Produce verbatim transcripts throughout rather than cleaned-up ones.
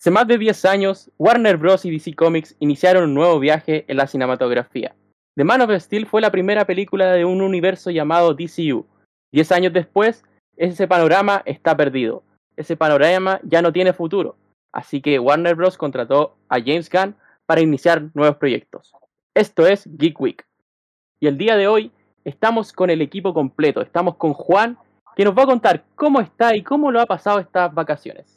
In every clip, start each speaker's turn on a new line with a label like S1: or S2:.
S1: Hace más de diez años, Warner Bros. Y D C Comics iniciaron un nuevo viaje en la cinematografía. The Man of Steel fue la primera película de un universo llamado D C U. Diez años después, ese panorama está perdido. Ese panorama ya no tiene futuro. Así que Warner Bros. Contrató a James Gunn para iniciar nuevos proyectos. Esto es Geek Week. Y el día de hoy estamos con el equipo completo. Estamos con Juan, que nos va a contar cómo está y cómo lo ha pasado estas vacaciones.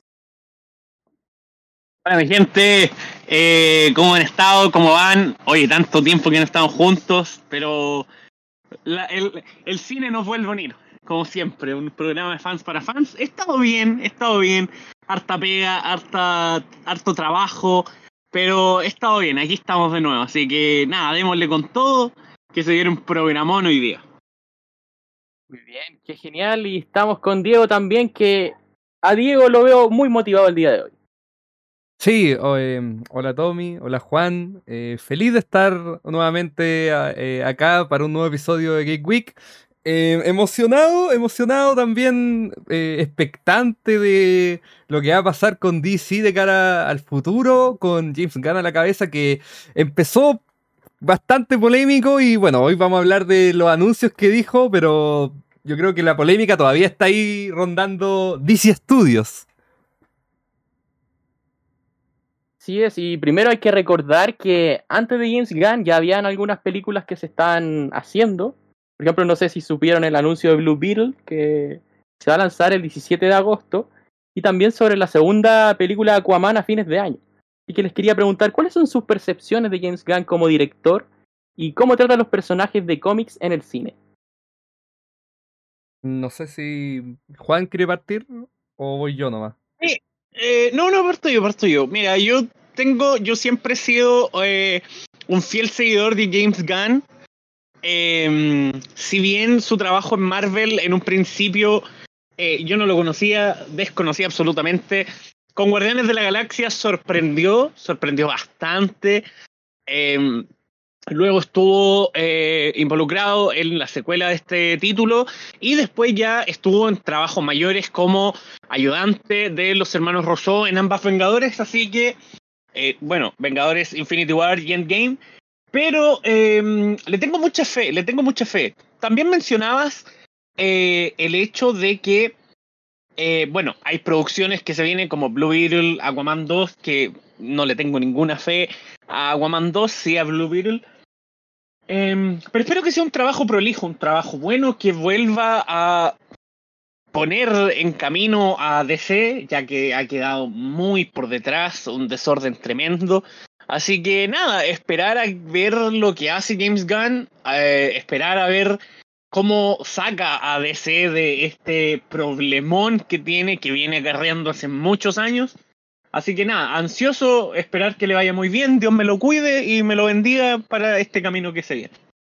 S2: Hola mi gente, eh, ¿cómo han estado? ¿Cómo van? Oye, tanto tiempo que no estamos juntos, pero la, el, el cine nos vuelve a unir, como siempre, un programa de fans para fans. He estado bien, he estado bien, harta pega, harta, harto trabajo, pero he estado bien, aquí estamos de nuevo, así que nada, démosle con todo, que se viene un programón hoy día.
S1: Muy bien, qué genial, y estamos con Diego también, que a Diego lo veo muy motivado el día de hoy.
S3: Sí, o, eh, hola Tommy, hola Juan, eh, feliz de estar nuevamente eh, acá para un nuevo episodio de Geek Week. Eh, emocionado, emocionado también, eh, expectante de lo que va a pasar con D C de cara al futuro, con James Gunn a la cabeza, que empezó bastante polémico y bueno, hoy vamos a hablar de los anuncios que dijo, pero yo creo que la polémica todavía está ahí rondando D C Studios.
S1: Sí es, y primero hay que recordar que antes de James Gunn ya habían algunas películas que se estaban haciendo. Por ejemplo, no sé si supieron el anuncio de Blue Beetle, que se va a lanzar el diecisiete de agosto, y también sobre la segunda película de Aquaman a fines de año. Así que les quería preguntar, ¿cuáles son sus percepciones de James Gunn como director y cómo trata a los personajes de cómics en el cine?
S3: No sé si Juan quiere partir o voy yo nomás.
S2: Sí, eh, no, no, parto yo, parto yo. Mira, yo tengo, yo siempre he sido eh, un fiel seguidor de James Gunn. Eh, si bien su trabajo en Marvel en un principio eh, yo no lo conocía, desconocía absolutamente, con Guardianes de la Galaxia sorprendió, sorprendió bastante. Eh, luego estuvo eh, involucrado en la secuela de este título y después ya estuvo en trabajos mayores como ayudante de los hermanos Rousseau en ambas Vengadores, así que, eh, bueno, Vengadores Infinity War y Endgame. Pero eh, le tengo mucha fe, le tengo mucha fe. También mencionabas eh, el hecho de que, eh, bueno, hay producciones que se vienen como Blue Beetle, Aquaman dos, que no le tengo ninguna fe a Aquaman dos, sí a Blue Beetle. Eh, pero espero que sea un trabajo prolijo, un trabajo bueno, que vuelva a poner en camino a D C, ya que ha quedado muy por detrás, un desorden tremendo. Así que nada, esperar a ver lo que hace James Gunn, eh, esperar a ver cómo saca a D C de este problemón que tiene, que viene acarreando hace muchos años. Así que nada, ansioso, esperar que le vaya muy bien, Dios me lo cuide y me lo bendiga para este camino que se viene.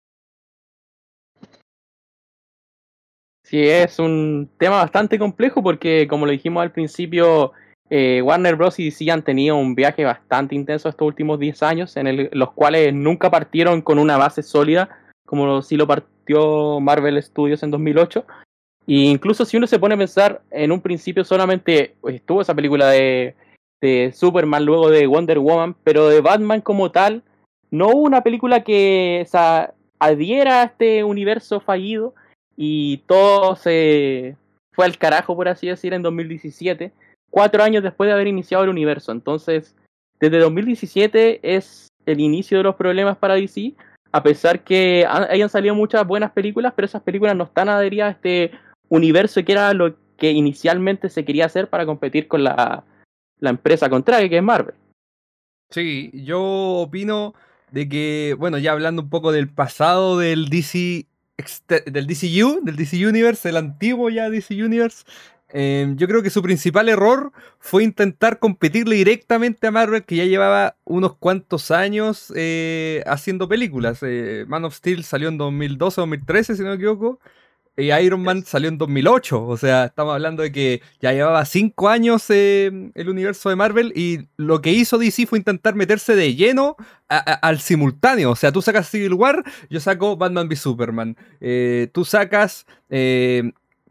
S1: Sí, es un tema bastante complejo porque, como lo dijimos al principio, eh, Warner Bros. Y D C han tenido un viaje bastante intenso estos últimos diez años, en el, los cuales nunca partieron con una base sólida, como sí lo partió Marvel Studios en dos mil ocho. E incluso si uno se pone a pensar, en un principio solamente pues, estuvo esa película de, de Superman, luego de Wonder Woman, pero de Batman como tal, no hubo una película que o sea, adhiera a este universo fallido. Y todo se fue al carajo, por así decir, en dos mil diecisiete, cuatro años después de haber iniciado el universo. Entonces, desde dos mil diecisiete es el inicio de los problemas para D C, a pesar que han, hayan salido muchas buenas películas, pero esas películas no están adheridas a este universo que era lo que inicialmente se quería hacer para competir con la, la empresa contraria, que es Marvel.
S3: Sí, yo opino de que, bueno, ya hablando un poco del pasado del D C, del D C U, del D C Universe, el antiguo ya D C Universe, eh, yo creo que su principal error fue intentar competirle directamente a Marvel, que ya llevaba unos cuantos años eh, haciendo películas. Eh, Man of Steel salió en dos mil doce, dos mil trece, si no me equivoco. Y Iron Man salió en dos mil ocho, o sea, estamos hablando de que ya llevaba cinco años eh, el universo de Marvel y lo que hizo D C fue intentar meterse de lleno a, a, al simultáneo. O sea, tú sacas Civil War, yo saco Batman v Superman. Eh, tú sacas eh,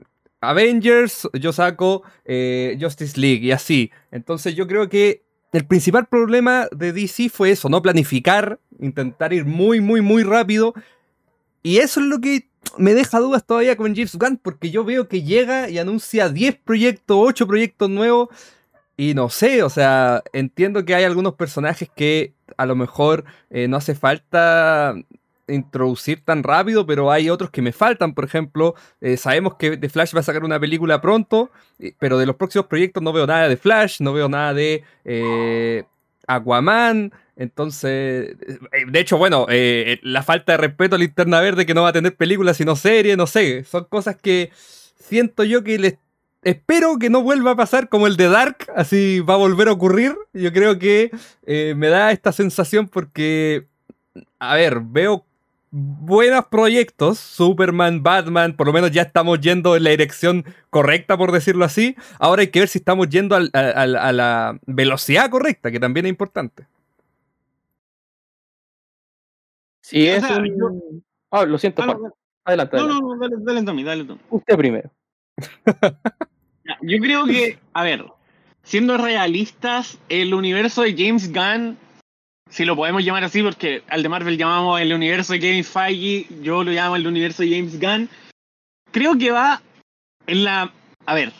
S3: Avengers, yo saco eh, Justice League y así. Entonces yo creo que el principal problema de D C fue eso, no planificar, intentar ir muy, muy, muy rápido. Y eso es lo que me deja dudas todavía con James Gunn, porque yo veo que llega y anuncia diez proyectos, ocho proyectos nuevos. Y no sé, o sea, entiendo que hay algunos personajes que a lo mejor eh, no hace falta introducir tan rápido, pero hay otros que me faltan. Por ejemplo, eh, sabemos que The Flash va a sacar una película pronto, eh, pero de los próximos proyectos no veo nada de Flash, no veo nada de eh, Aquaman. Entonces, eh, de hecho, bueno, eh, la falta de respeto a Linterna Verde que no va a tener película sino serie, no sé, son cosas que siento yo que les espero que no vuelva a pasar como el de Dark, así va a volver a ocurrir. Yo creo que eh, me da esta sensación porque, a ver, veo buenos proyectos, Superman, Batman, por lo menos ya estamos yendo en la dirección correcta, por decirlo así. Ahora hay que ver si estamos yendo al, al, a la velocidad correcta, que también es importante.
S1: Sí,
S2: O
S1: es
S2: sea,
S1: un...
S2: yo-
S1: Ah, lo siento,
S2: ah,
S1: Juan.
S2: no,
S1: Adelante,
S2: no,
S1: adelante.
S2: no, no, dale, dale, Tommy, dale, Tommy.
S1: Usted primero.
S2: Ya, yo creo que, a ver, siendo realistas, el universo de James Gunn, si lo podemos llamar así, porque al de Marvel llamamos el universo de Kevin Feige, yo lo llamo el universo de James Gunn, creo que va en la, a ver,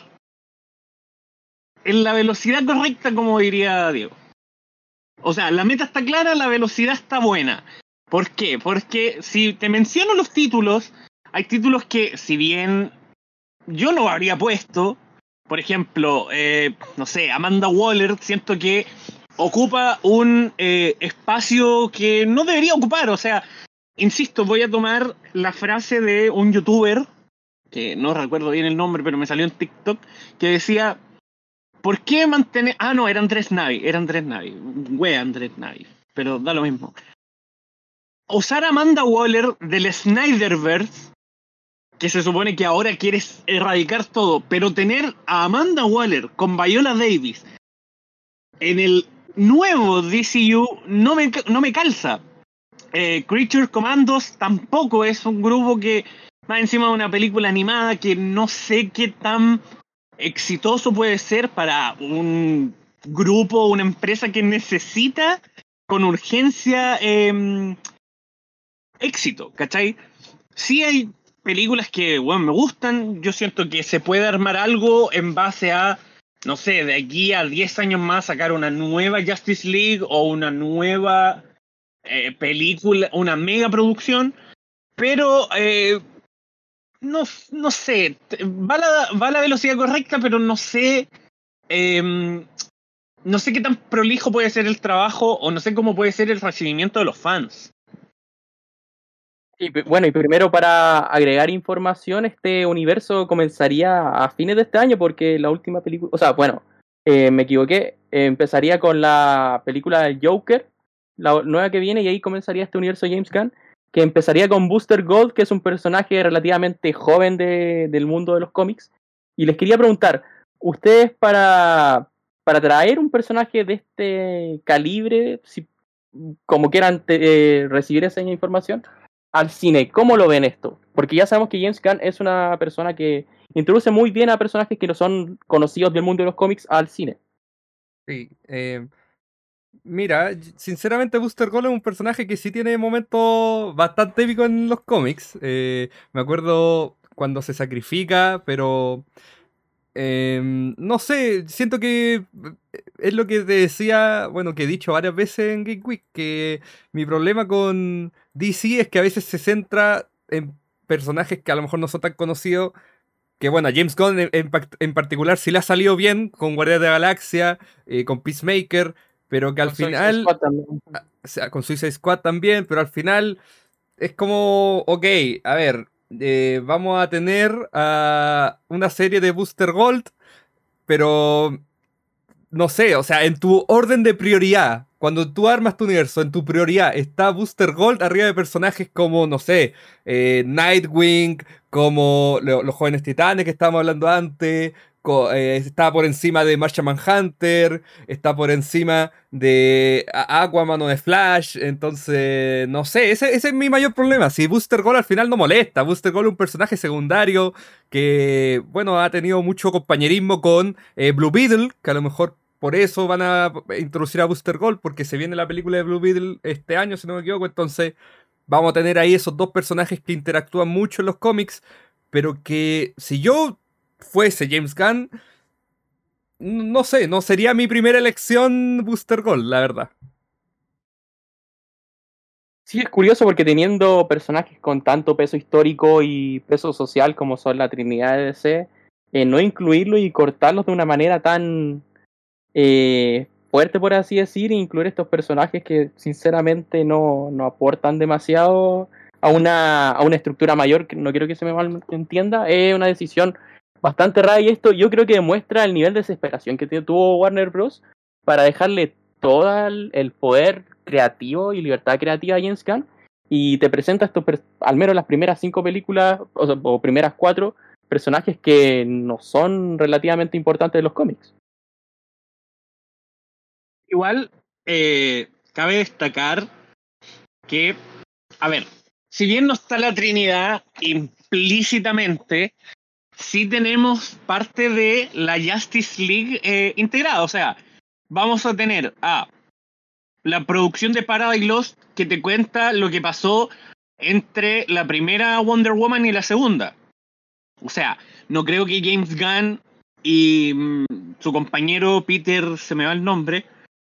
S2: en la velocidad correcta, como diría Diego. O sea, la meta está clara, la velocidad está buena. ¿Por qué? Porque si te menciono los títulos, hay títulos que, si bien yo no habría puesto, por ejemplo, eh, no sé, Amanda Waller, siento que ocupa un eh, espacio que no debería ocupar. O sea, insisto, voy a tomar la frase de un youtuber, que no recuerdo bien el nombre, pero me salió en TikTok, que decía, ¿por qué mantener...? Ah, no, era Andrés Navi, era Andrés Navi, wea Andrés Navi, pero da lo mismo. Usar a Amanda Waller del Snyderverse, que se supone que ahora quieres erradicar todo, pero tener a Amanda Waller con Viola Davis en el nuevo D C U no me, no me calza. Eh, Creature Commandos tampoco es un grupo que, más encima de una película animada, que no sé qué tan exitoso puede ser para un grupo, una empresa que necesita con urgencia eh, éxito, ¿cachai? Sí hay películas que, bueno, me gustan. Yo siento que se puede armar algo en base a, no sé, de aquí a diez años más sacar una nueva Justice League o una nueva eh, película, una mega producción, pero eh, no, no sé, va a, la, va a la velocidad correcta, pero no sé, eh, no sé qué tan prolijo puede ser el trabajo o no sé cómo puede ser el recibimiento de los fans.
S1: Y p- bueno, y primero para agregar información, este universo comenzaría a fines de este año porque la última película, o sea, bueno, eh, me equivoqué, eh, empezaría con la película del Joker, la nueva que viene, y ahí comenzaría este universo James Gunn, que empezaría con Booster Gold, que es un personaje relativamente joven de- del mundo de los cómics. Y les quería preguntar, ¿ustedes para, para traer un personaje de este calibre, si, como quieran te- eh, recibir esa información, al cine, ¿cómo lo ven esto? Porque ya sabemos que James Gunn es una persona que introduce muy bien a personajes que no son conocidos del mundo de los cómics al cine.
S3: Sí, eh, mira, y- sinceramente Booster Gold es un personaje que sí tiene momentos bastante épicos en los cómics. Eh, me acuerdo cuando se sacrifica, pero em, no sé, siento que eh, es lo que te decía, bueno, que he dicho varias veces en Geek Week, que mi problema con D C es que a veces se centra en personajes que a lo mejor no son tan conocidos. Que bueno, a James Gunn en, en pac- en particular sí le ha salido bien con Guardianes de la Galaxia, eh, con Peacemaker, pero que al
S1: Con Suicide
S3: final,
S1: Squad también.
S3: o sea, con Suicide Squad también, pero al final es como, ok, a ver, eh, vamos a tener ah, una serie de Booster Gold, pero no sé, o sea, en tu orden de prioridad, cuando tú armas tu universo, en tu prioridad está Booster Gold arriba de personajes como, no sé, eh, Nightwing, como lo- los jóvenes titanes que estábamos hablando antes, eh, está por encima de Martian Manhunter, está por encima de Aquaman o de Flash, entonces, no sé, ese, ese es mi mayor problema. Si Booster Gold al final no molesta, Booster Gold es un personaje secundario que, bueno, ha tenido mucho compañerismo con eh, Blue Beetle, que a lo mejor por eso van a introducir a Booster Gold, porque se viene la película de Blue Beetle este año, si no me equivoco, entonces vamos a tener ahí esos dos personajes que interactúan mucho en los cómics, pero que si yo fuese James Gunn, no sé, no sería mi primera elección Booster Gold, la verdad.
S1: Sí, es curioso porque teniendo personajes con tanto peso histórico y peso social como son la Trinidad de D C, eh, no incluirlos y cortarlos de una manera tan eh, fuerte, por así decir, e incluir estos personajes que sinceramente no, no aportan demasiado a una, a una estructura mayor, que no quiero que se me malentienda, es una decisión bastante rara, y esto yo creo que demuestra el nivel de desesperación que tuvo Warner Bros. Para dejarle todo el, el poder creativo y libertad creativa a James Gunn, y te presenta estos, al menos las primeras cinco películas, o, sea, o primeras cuatro, personajes que no son relativamente importantes de los cómics.
S2: Igual, eh, cabe destacar que, a ver, si bien no está la Trinidad implícitamente, sí tenemos parte de la Justice League eh, integrada. O sea, vamos a tener a la producción de Paradise Lost, que te cuenta lo que pasó entre la primera Wonder Woman y la segunda. O sea, no creo que James Gunn y mm, su compañero Peter, se me va el nombre,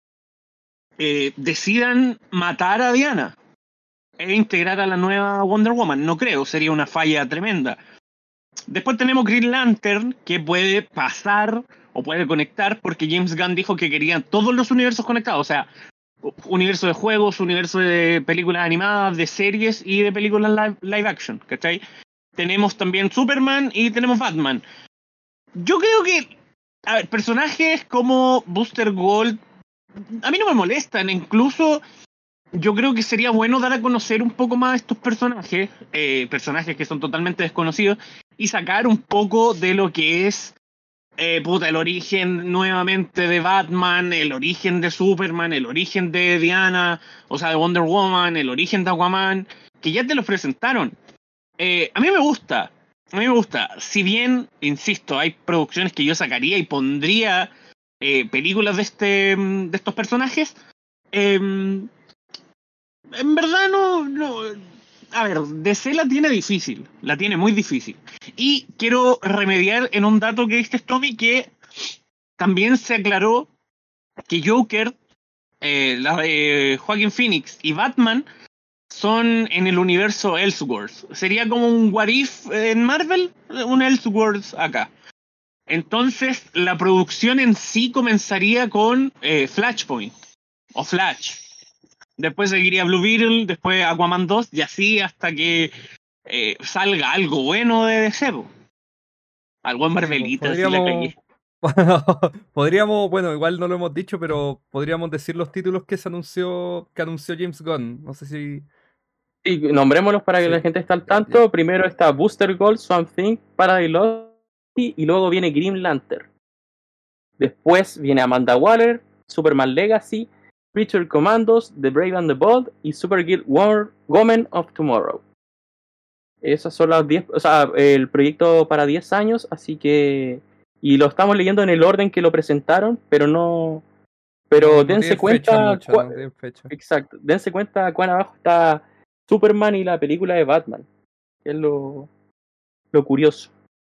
S2: eh, decidan matar a Diana e integrar a la nueva Wonder Woman. No creo, sería una falla tremenda. Después tenemos Green Lantern, que puede pasar o puede conectar, porque James Gunn dijo que quería todos los universos conectados. O sea, universo de juegos, universo de películas animadas, de series y de películas live, live action, ¿cachai? Tenemos también Superman y tenemos Batman. Yo creo que, a ver, personajes como Booster Gold a mí no me molestan, incluso yo creo que sería bueno dar a conocer un poco más a estos personajes, eh, personajes que son totalmente desconocidos, y sacar un poco de lo que es eh, puta, el origen nuevamente de Batman, el origen de Superman, el origen de Diana, o sea, de Wonder Woman, el origen de Aquaman, que ya te los presentaron. Eh, a mí me gusta, a mí me gusta. Si bien, insisto, hay producciones que yo sacaría y pondría eh, películas de este de estos personajes, eh, en verdad no, no... A ver, D C la tiene difícil, la tiene muy difícil. Y quiero remediar en un dato que diste, Tommy, que también se aclaró que Joker, eh, la de Joaquin Phoenix y Batman son en el universo Elseworlds. Sería como un What If en Marvel, un Elseworlds acá. Entonces, la producción en sí comenzaría con eh, Flashpoint o Flash. Después seguiría Blue Beetle, después Aquaman dos, y así hasta que eh, salga algo bueno de D C. Algo en Marvelita,
S3: podríamos,
S2: si la
S3: podríamos, bueno, igual no lo hemos dicho, pero podríamos decir los títulos que se anunció, que anunció James Gunn. No sé si...
S1: Sí, nombrémoslos para que
S3: sí.
S1: la gente esté al tanto. Yeah. Primero está Booster Gold, Swamp Thing, Paradise Lost, y luego viene Green Lantern. Después viene Amanda Waller, Superman Legacy, Creature Commandos, The Brave and the Bold y Supergirl Woman of Tomorrow. Esas son las diez, o sea, el proyecto para diez años, así que... Y lo estamos leyendo en el orden que lo presentaron, pero no... Pero no, dense no cuenta... Mucho, cua, no exacto, dense cuenta cuán abajo está Superman y la película de Batman. Que es lo, lo curioso.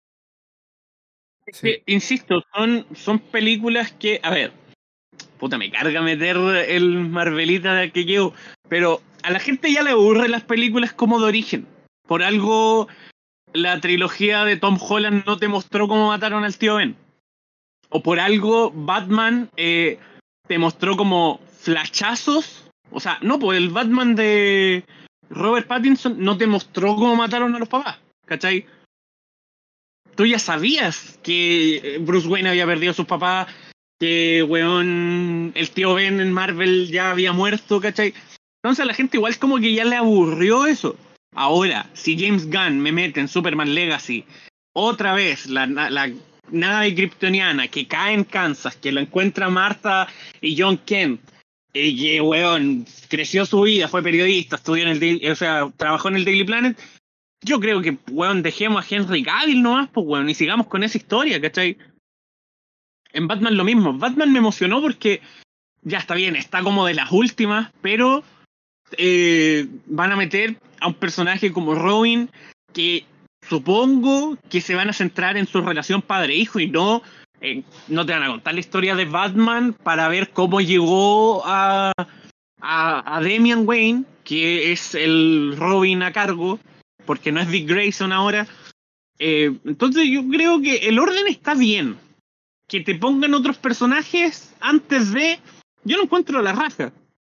S2: Es que, insisto, son, son películas que... A ver, puta, me carga meter el Marvelita que llevo, pero a la gente ya le aburren las películas como de origen. Por algo la trilogía de Tom Holland no te mostró cómo mataron al tío Ben. O por algo Batman eh, te mostró como flashazos. O sea, no, pues el Batman de Robert Pattinson no te mostró cómo mataron a los papás, ¿cachai? Tú ya sabías que Bruce Wayne había perdido a sus papás, que, weón, el tío Ben en Marvel ya había muerto, ¿cachai? Entonces a la gente igual como que ya le aburrió eso. Ahora, si James Gunn me mete en Superman Legacy otra vez la, la, nave kryptoniana, que cae en Kansas, que lo encuentra Martha y John Kent, y que, weón, creció su vida, fue periodista, estudió en el Daily, o sea, trabajó en el Daily Planet. Yo creo que, weón, dejemos a Henry Cavill nomás, pues, weón, y sigamos con esa historia, ¿cachai? En Batman lo mismo. Batman me emocionó porque, ya está bien, está como de las últimas, pero eh, van a meter a un personaje como Robin, que supongo que se van a centrar en su relación padre-hijo y no, eh, no te van a contar la historia de Batman para ver cómo llegó a, a, a Damian Wayne, que es el Robin a cargo, porque no es Dick Grayson ahora. Eh, entonces yo creo que el orden está bien. Que te pongan otros personajes antes de... Yo lo encuentro a la raja.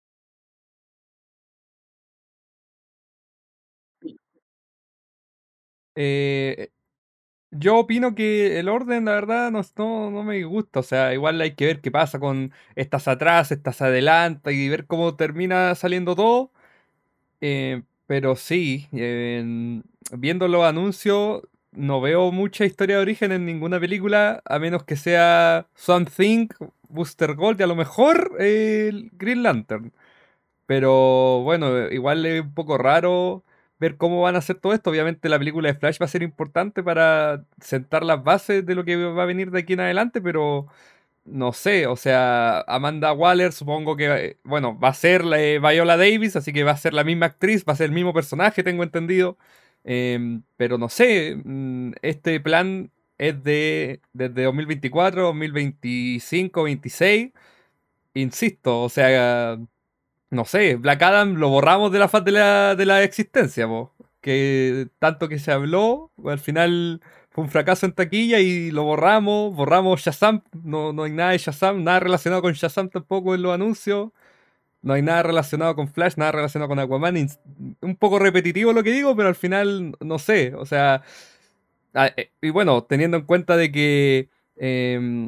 S3: Eh, yo opino que el orden, la verdad, no, no, no me gusta. O sea, igual hay que ver qué pasa con estas atrás, estas adelanta y ver cómo termina saliendo todo. Eh, pero sí, eh, viendo los anuncios, no veo mucha historia de origen en ninguna película, a menos que sea Swamp Thing, Booster Gold y a lo mejor eh, el Green Lantern. Pero bueno, igual es un poco raro ver cómo van a hacer todo esto. Obviamente la película de Flash va a ser importante para sentar las bases de lo que va a venir de aquí en adelante, pero no sé, o sea, Amanda Waller supongo que, eh, bueno, va a ser la, eh, Viola Davis, así que va a ser la misma actriz, va a ser el mismo personaje, tengo entendido. Em, pero no sé, mm, este plan es de desde dos mil veinticuatro, dos mil veinticinco, veintiséis. Insisto, o sea, no sé, Black Adam lo borramos de la faz de la, de la existencia, po. Que tanto que se habló, al final fue un fracaso en taquilla y lo borramos, borramos Shazam, no, no hay nada de Shazam, nada relacionado con Shazam tampoco en los anuncios, no hay nada relacionado con Flash, nada relacionado con Aquaman, ins- un poco repetitivo lo que digo, pero al final no sé, o sea, ah, eh, y bueno, teniendo en cuenta de que em,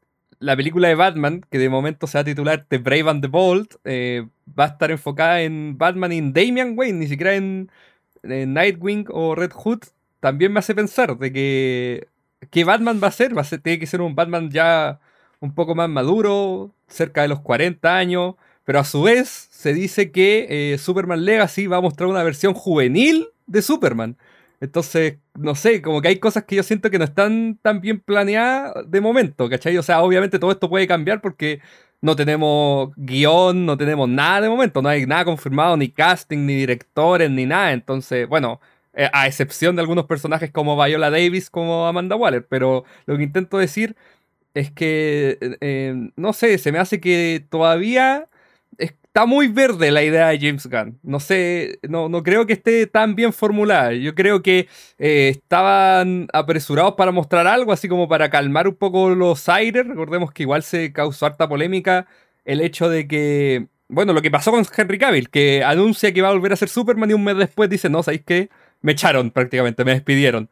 S3: la película de Batman, que de momento se va a titular The Brave and the Bold, eh, va a estar enfocada en Batman y en Damian Wayne, ni siquiera en, en Nightwing o Red Hood. También me hace pensar de que ¿qué Batman va a ser? Va a ser, tiene que ser un Batman ya un poco más maduro, cerca de los cuarenta años, pero a su vez se dice que eh, Superman Legacy va a mostrar una versión juvenil de Superman. Entonces, no sé, como que hay cosas que yo siento que no están tan bien planeadas de momento, ¿cachai? O sea, obviamente todo esto puede cambiar porque no tenemos guión, no tenemos nada de momento, no hay nada confirmado, ni casting, ni directores, ni nada. Entonces, bueno, eh, a excepción de algunos personajes como Viola Davis, como Amanda Waller, pero lo que intento decir es que, eh, eh, no sé, se me hace que todavía está muy verde la idea de James Gunn. No sé, no, no creo que esté tan bien formulada. Yo creo que eh, estaban apresurados para mostrar algo, así como para calmar un poco los aires. Recordemos que igual se causó harta polémica el hecho de que, bueno, lo que pasó con Henry Cavill, que anuncia que va a volver a ser Superman y un mes después dice, no, ¿sabéis qué? Me echaron prácticamente, me despidieron.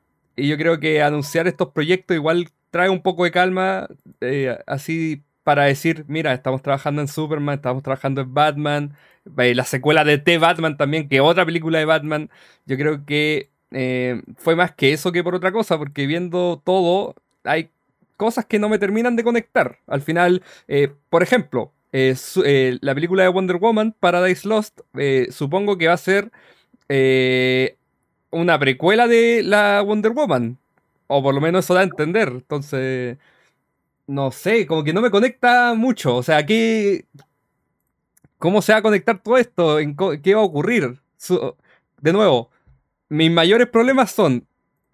S3: Y yo creo que anunciar estos proyectos igual trae un poco de calma, eh, así para decir, mira, estamos trabajando en Superman, estamos trabajando en Batman, eh, la secuela de The Batman también, que otra película de Batman. Yo creo que eh, fue más que eso que por otra cosa, porque viendo todo, hay cosas que no me terminan de conectar. Al final, eh, por ejemplo, eh, su- eh, la película de Wonder Woman, Paradise Lost, eh, supongo que va a ser eh, una precuela de la Wonder Woman. O por lo menos eso da a entender. Entonces, no sé, como que no me conecta mucho. O sea, ¿qué, ¿cómo se va a conectar todo esto? ¿En co- ¿Qué va a ocurrir? Su- de nuevo, mis mayores problemas son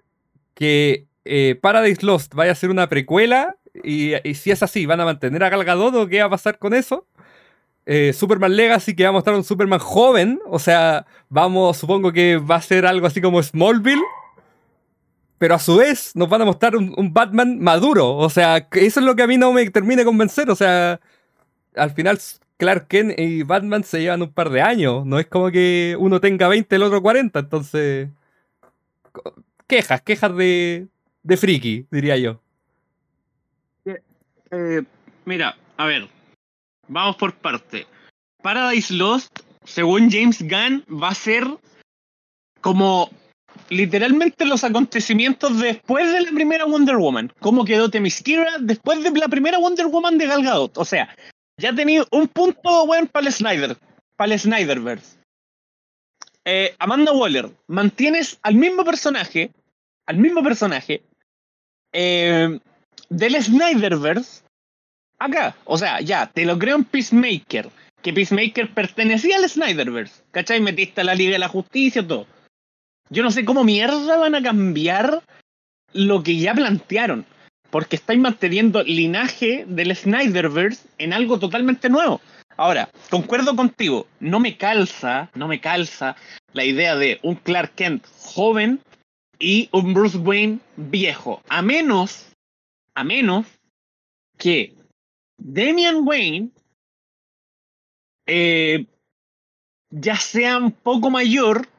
S3: que eh, Paradise Lost vaya a ser una precuela. Y, y si es así, ¿van a mantener a Gal Gadot o qué va a pasar con eso? Eh, Superman Legacy, que va a mostrar un Superman joven. O sea, vamos, supongo que va a ser algo así como Smallville. Pero a su vez nos van a mostrar un, un Batman maduro. O sea, que eso es lo que a mí no me termina de convencer. O sea, al final Clark Kent y Batman se llevan un par de años. No es como que uno tenga veinte y el otro cuarenta. Entonces, co- quejas, quejas de, de friki, diría yo.
S2: Eh, mira, a ver, vamos por parte. Paradise Lost, según James Gunn, va a ser como literalmente los acontecimientos después de la primera Wonder Woman. Cómo quedó Themyscira después de la primera Wonder Woman de Gal Gadot. O sea, ya ha tenido un punto bueno para el Snyder, para el Snyderverse. Eh, Amanda Waller, mantienes al mismo personaje, al mismo personaje eh, del Snyderverse acá. O sea, ya, te lo creo en Peacemaker, que Peacemaker pertenecía al Snyderverse, ¿cachai? Metiste a la Liga de la Justicia, todo. Yo no sé cómo mierda van a cambiar lo que ya plantearon, porque estáis manteniendo el linaje del Snyderverse en algo totalmente nuevo. Ahora, concuerdo contigo, no me calza, no me calza la idea de un Clark Kent joven y un Bruce Wayne viejo, a menos, a menos que Damian Wayne eh, ya sea un poco mayor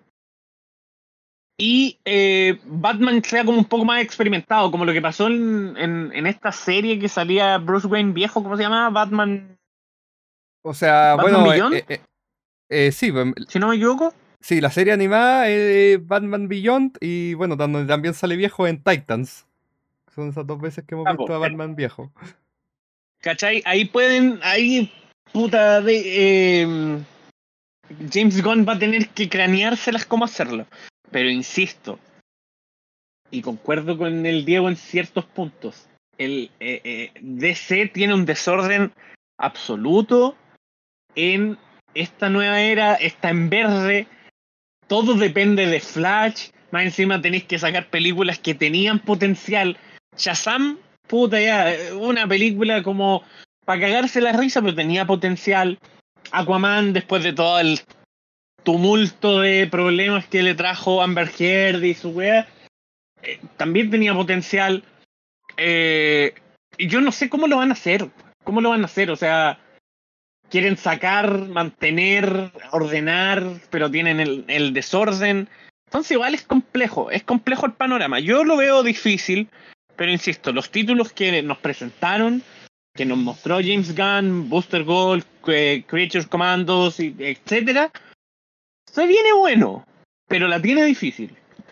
S2: y eh, Batman sea como un poco más experimentado, como lo que pasó en, en, en esta serie que salía Bruce Wayne viejo, ¿cómo se llama? Batman...
S3: O sea,
S2: Batman
S3: bueno,
S2: Beyond,
S3: eh, eh, eh, sí, em,
S2: si no me equivoco.
S3: sí, la serie animada es Batman Beyond y bueno, donde también sale viejo en Titans. Son esas dos veces que hemos
S2: Ah,
S3: visto
S2: po,
S3: a Batman viejo.
S2: ¿cachai? Ahí pueden, ahí, puta, de, eh, James Gunn va a tener que craneárselas cómo hacerlo. Pero insisto, y concuerdo con el Diego en ciertos puntos, el eh, eh, D C tiene un desorden absoluto en esta nueva era, está en verde, todo depende de Flash, más encima tenéis que sacar películas que tenían potencial. Shazam, puta ya, una película como para cagarse la risa, pero tenía potencial. Aquaman, después de todo el tumulto de problemas que le trajo Amber Heard y su wea, eh, también tenía potencial. Eh, y yo no sé cómo lo van a hacer. ¿Cómo lo van a hacer? O sea, quieren sacar, mantener, ordenar, pero tienen el, el desorden. Entonces igual es complejo, es complejo el panorama. Yo lo veo difícil, pero insisto, los títulos que nos presentaron, que nos mostró James Gunn, Booster Gold, eh, Creatures Commandos, etcétera, se viene bueno, pero la tiene difícil.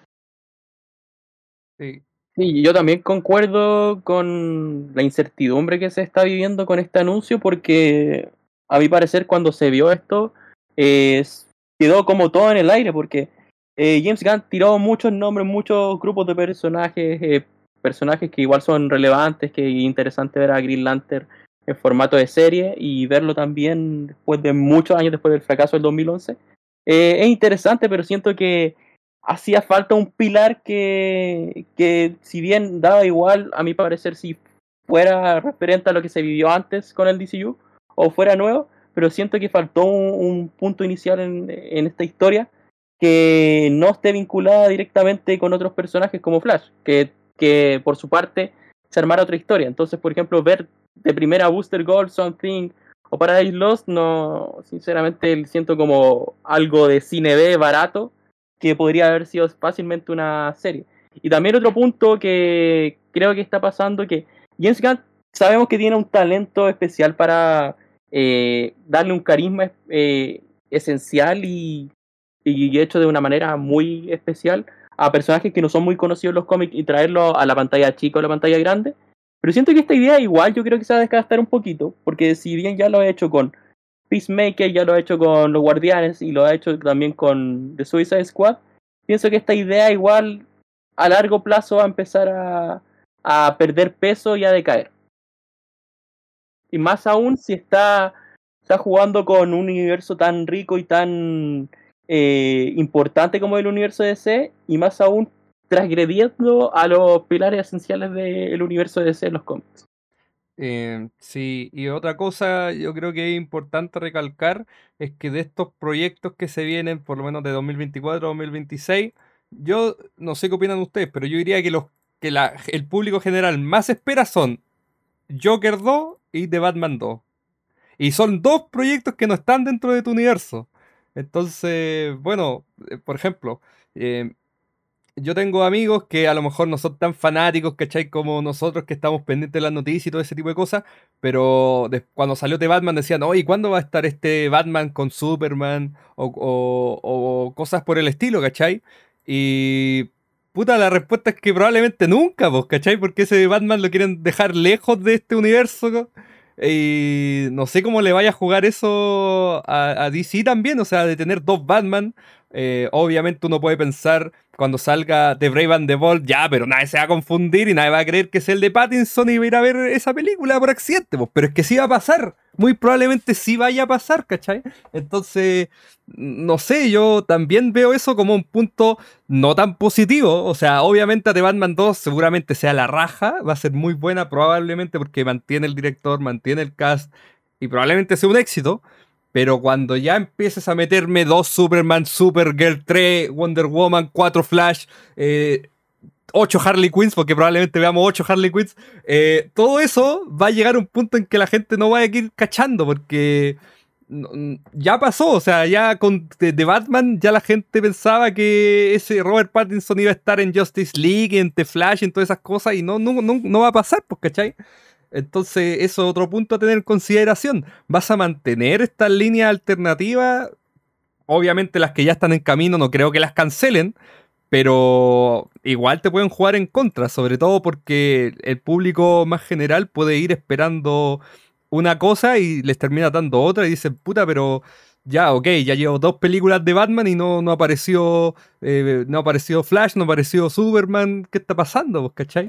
S3: Sí.
S1: Sí, yo también concuerdo con la incertidumbre que se está viviendo con este anuncio, porque a mi parecer cuando se vio esto eh, quedó como todo en el aire, porque eh, James Gunn tiró muchos nombres, muchos grupos de personajes, eh, personajes que igual son relevantes, que es interesante ver a Green Lantern en formato de serie y verlo también después de muchos años después del fracaso del dos mil once. Eh, es interesante, pero siento que hacía falta un pilar que, que si bien daba igual, a mi parecer, si fuera referente a lo que se vivió antes con el D C U o fuera nuevo, pero siento que faltó un, un punto inicial en, en esta historia que no esté vinculada directamente con otros personajes como Flash, que, que por su parte se armara otra historia. Entonces, por ejemplo, ver de primera Booster Gold, Something o Paradise Lost, no, sinceramente siento como algo de cine B barato que podría haber sido fácilmente una serie. Y también otro punto que creo que está pasando, que James Gunn sabemos que tiene un talento especial para eh, darle un carisma eh, esencial y, y hecho de una manera muy especial a personajes que no son muy conocidos en los cómics y traerlos a la pantalla chica o a la pantalla grande. Pero siento que esta idea igual yo creo que se va a desgastar un poquito, porque si bien ya lo he hecho con Peacemaker, ya lo ha hecho con los Guardianes y lo ha hecho también con The Suicide Squad, pienso que esta idea igual a largo plazo va a empezar a, a perder peso y a decaer. Y más aún si está, está jugando con un universo tan rico y tan eh, importante como el universo de D C, y más aún transgrediendo a los pilares esenciales del universo de D C en los cómics.
S3: Eh, sí, y otra cosa yo creo que es importante recalcar es que de estos proyectos que se vienen, por lo menos de dos mil veinticuatro a dos mil veintiséis, yo no sé qué opinan ustedes, pero yo diría que los que la, el público general más espera son Joker dos y The Batman dos. Y son dos proyectos que no están dentro de tu universo. Entonces, bueno, eh, por ejemplo, eh, yo tengo amigos que a lo mejor no son tan fanáticos, ¿cachai? Como nosotros que estamos pendientes de las noticias y todo ese tipo de cosas, pero de- cuando salió The Batman decían, oye, ¿cuándo va a estar este Batman con Superman? O, o- o cosas por el estilo, ¿cachai? Y puta, la respuesta es que probablemente nunca, pues, ¿cachai? Porque ese Batman lo quieren dejar lejos de este universo. Y no sé cómo le vaya a jugar eso a, a D C también, o sea, de tener dos Batman. Eh, obviamente uno puede pensar cuando salga The Brave and the Bold, ya, pero nadie se va a confundir y nadie va a creer que es el de Pattinson y va a ir a ver esa película por accidente, pues. Pero es que sí va a pasar, muy probablemente sí vaya a pasar, ¿cachai? Entonces, no sé, yo también veo eso como un punto no tan positivo. O sea, obviamente The Batman dos seguramente sea la raja, va a ser muy buena probablemente porque mantiene el director, mantiene el cast y probablemente sea un éxito. Pero cuando ya empieces a meterme dos Superman, Supergirl, tres Wonder Woman, cuatro Flash, eh, ocho Harley Quinns, porque probablemente veamos ocho Harley Quinns, eh, todo eso va a llegar a un punto en que la gente no va a ir cachando, porque ya pasó, o sea, ya con The, The Batman ya la gente pensaba que ese Robert Pattinson iba a estar en Justice League, en The Flash, en todas esas cosas, y no, no, no, no va a pasar, pues, ¿cachai? Entonces, eso es otro punto a tener en consideración. ¿Vas a mantener estas líneas alternativas? Obviamente las que ya están en camino no creo que las cancelen, pero igual te pueden jugar en contra, sobre todo porque el público más general puede ir esperando una cosa y les termina dando otra y dicen, puta, pero ya, ok, ya llevo dos películas de Batman y no, no apareció eh, no apareció Flash, no apareció Superman, ¿qué está pasando, vos, cachai?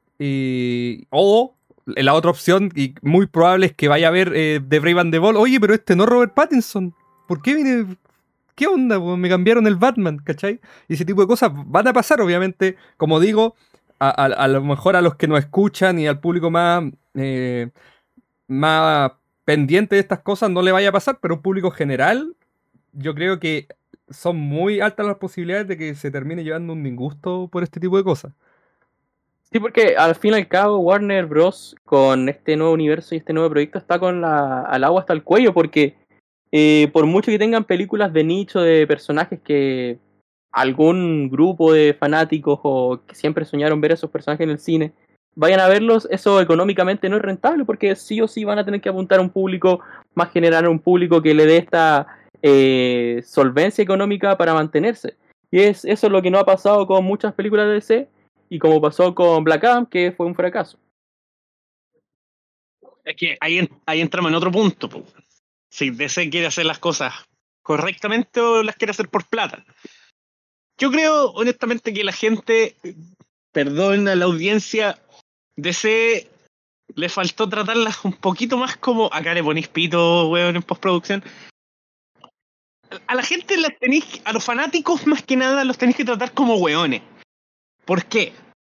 S3: Y, o la otra opción, y muy probable es que vaya a ver eh, The Brave and the Bold, oye, pero este no es Robert Pattinson, ¿por qué viene? ¿Qué onda? Po? Me cambiaron el Batman, ¿cachai? Y ese tipo de cosas van a pasar, obviamente, como digo, a, a- a lo mejor a los que nos escuchan y al público más, eh, más pendiente de estas cosas no le vaya a pasar, pero un público general, yo creo que son muy altas las posibilidades de que se termine llevando un disgusto por este tipo de cosas.
S1: Sí, porque al fin y al cabo Warner Bros. Con este nuevo universo y este nuevo proyecto está con la, al agua hasta el cuello, porque eh, por mucho que tengan películas de nicho de personajes que algún grupo de fanáticos o que siempre soñaron ver a esos personajes en el cine, vayan a verlos, eso económicamente no es rentable porque sí o sí van a tener que apuntar a un público más general, a un público que le dé esta eh, solvencia económica para mantenerse. Y es eso es lo que no ha pasado con muchas películas de D C y como pasó con Black Adam, que fue un fracaso.
S2: Es que ahí, en- ahí entramos en otro punto, po. Si D C quiere hacer las cosas correctamente o las quiere hacer por plata. Yo creo, honestamente, que la gente, perdón a la audiencia, D C le faltó tratarlas un poquito más como. Acá le ponéis pito, weón, en postproducción. A la gente las tenéis, a los fanáticos más que nada, los tenéis que tratar como weones. ¿Por qué?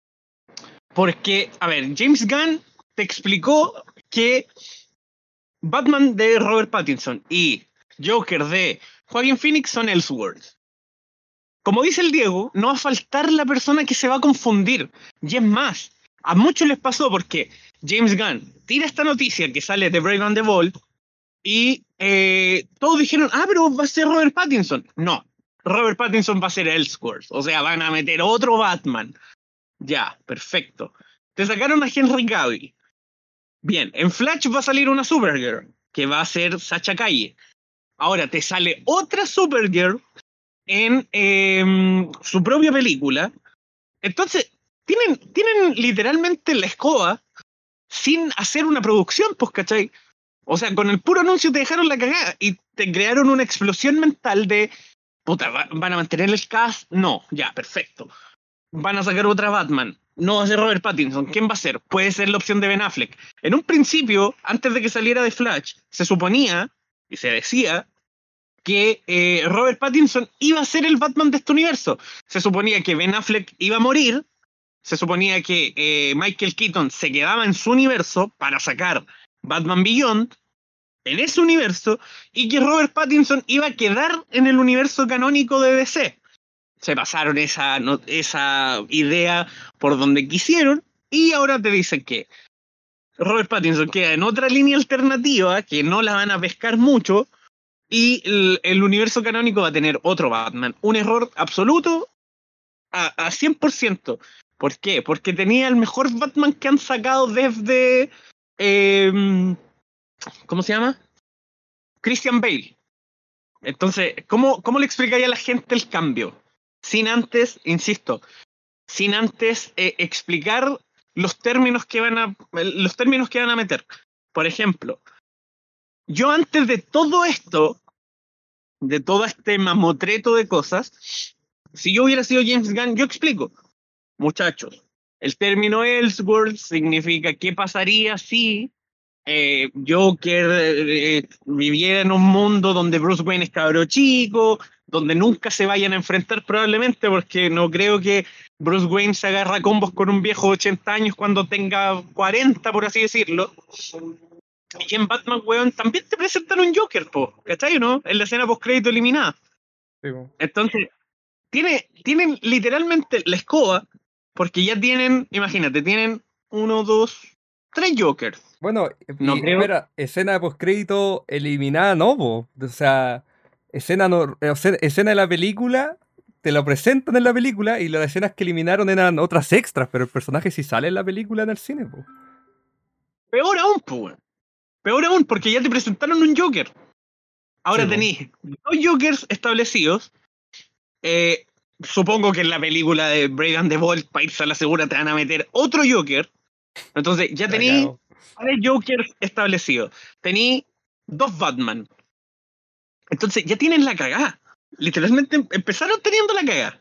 S2: Porque, a ver, James Gunn te explicó que Batman de Robert Pattinson y Joker de Joaquin Phoenix son Elseworlds. Como dice el Diego, no va a faltar la persona que se va a confundir. Y es más, a muchos les pasó porque James Gunn tira esta noticia que sale de Brave and the Bold y eh, todos dijeron, ah, pero va a ser Robert Pattinson. No, Robert Pattinson va a ser Elseworlds. O sea, van a meter otro Batman. Ya, perfecto. Te sacaron a Henry Cavill. Bien, en Flash va a salir una Supergirl, que va a ser Sacha Calle. Ahora te sale otra Supergirl en eh, su propia película. Entonces, tienen, tienen literalmente la escoba sin hacer una producción, pues, ¿cachai? O sea, con el puro anuncio te dejaron la cagada y te crearon una explosión mental de, puta, ¿va- ¿van a mantener el cast? No, ya, perfecto. Van a sacar otra Batman. No va a ser Robert Pattinson. ¿Quién va a ser? Puede ser la opción de Ben Affleck. En un principio, antes de que saliera de Flash, se suponía y se decía que eh, Robert Pattinson iba a ser el Batman de este universo. Se suponía que Ben Affleck iba a morir. Se suponía que eh, Michael Keaton se quedaba en su universo para sacar Batman Beyond en ese universo y que Robert Pattinson iba a quedar en el universo canónico de D C. Se pasaron esa, no, esa idea por donde quisieron y ahora te dicen que Robert Pattinson queda en otra línea alternativa que no la van a pescar mucho y el, el universo canónico va a tener otro Batman. Un error absoluto a, a cien por ciento. ¿Por qué? Porque tenía el mejor Batman que han sacado desde... Eh, ¿Cómo se llama? Christian Bale. Entonces, ¿cómo, cómo le explicáis a la gente el cambio? sin antes, insisto, sin antes eh, explicar los términos que van a los términos que van a meter. Por ejemplo, yo antes de todo esto, de todo este mamotreto de cosas, si yo hubiera sido James Gunn, yo explico, muchachos, el término Elseworld significa qué pasaría si eh, Joker eh, viviera en un mundo donde Bruce Wayne es cabro chico, donde nunca se vayan a enfrentar probablemente, porque no creo que Bruce Wayne se agarra a combos con un viejo de ochenta años cuando tenga cuarenta, por así decirlo. Y en Batman, weón, también te presentan un Joker, po, ¿cachai o no? En la escena post-crédito eliminada.
S3: Sí, po.
S2: Entonces, tiene, tienen literalmente la escoba, porque ya tienen, imagínate, tienen uno, dos, tres Jokers.
S3: Bueno,
S2: No
S3: y
S2: creo-
S3: espera, escena de postcrédito eliminada, no, po. O sea, escena, no, o sea, escena de la película, te lo presentan en la película y las escenas que eliminaron eran otras extras, pero el personaje sí sale en la película en el cine, po.
S2: Peor aún, po, weón. Peor aún, porque ya te presentaron un Joker. Ahora
S3: Sí, po.
S2: tenéis dos Jokers establecidos. Eh, supongo que en la película de Brave and the Bold, para irse a la segura, te van a meter otro Joker. Entonces, ya
S3: La
S2: tenéis
S3: cago.
S2: tres Jokers establecidos. Tenéis dos Batman. Entonces, ya tienen la cagada. Literalmente em- empezaron teniendo la cagada.